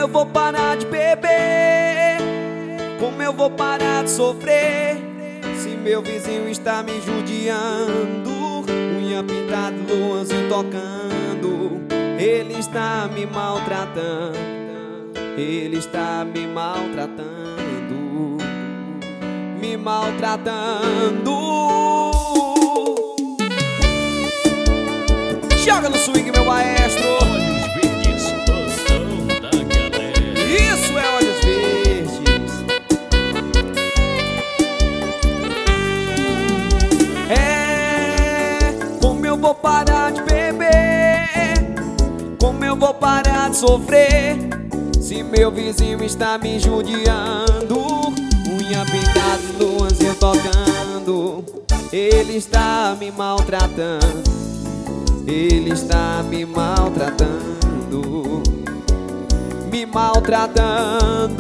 eu vou parar de beber? Como eu vou parar de sofrer? Se meu vizinho está me judiando, unha pintada, luanzinho tocando, ele está me maltratando, ele está me maltratando, me maltratando. Joga no swing, meu maestro. Olhos verdes, som da galera. Isso é Olhos Verdes. Como eu vou parar de beber? Como eu vou parar de sofrer? Se meu vizinho está me judiando, unha pintada, luanzinho tocando, ele está me maltratando, ele está me maltratando, me maltratando.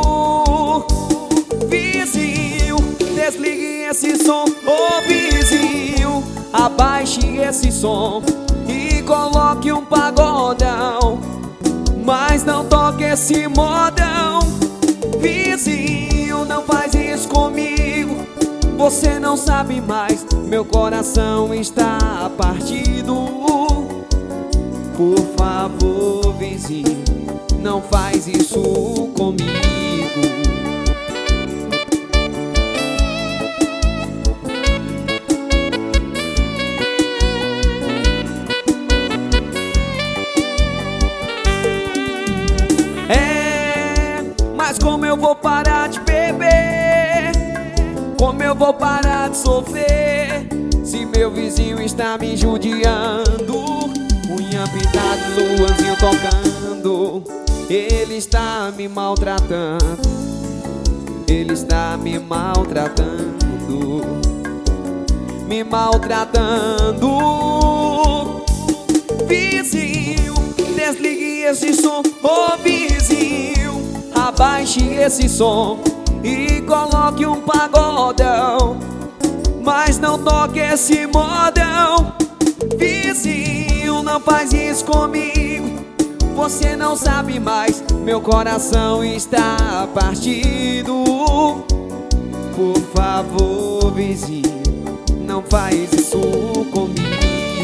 Vizinho, desligue esse som. Ô vizinho, abaixe esse som e coloque um pagodão, mas não toque esse modão. Vizinho, não faz isso comigo, você não sabe mais, meu coração está partido. Por favor, vizinho, não faz isso comigo. Mas como eu vou parar de beber? Como eu vou parar de sofrer? Se meu vizinho está me judiando, unha pintada, luanzinho tocando, ele está me maltratando, ele está me maltratando, me maltratando. Vizinho, desligue esse som. Ô vizinho, abaixe esse som e coloque um pagodão, mas não toque esse modão. Vizinho, não faz isso comigo, você não sabe mais, meu coração está partido. Por favor, vizinho, não faz isso comigo.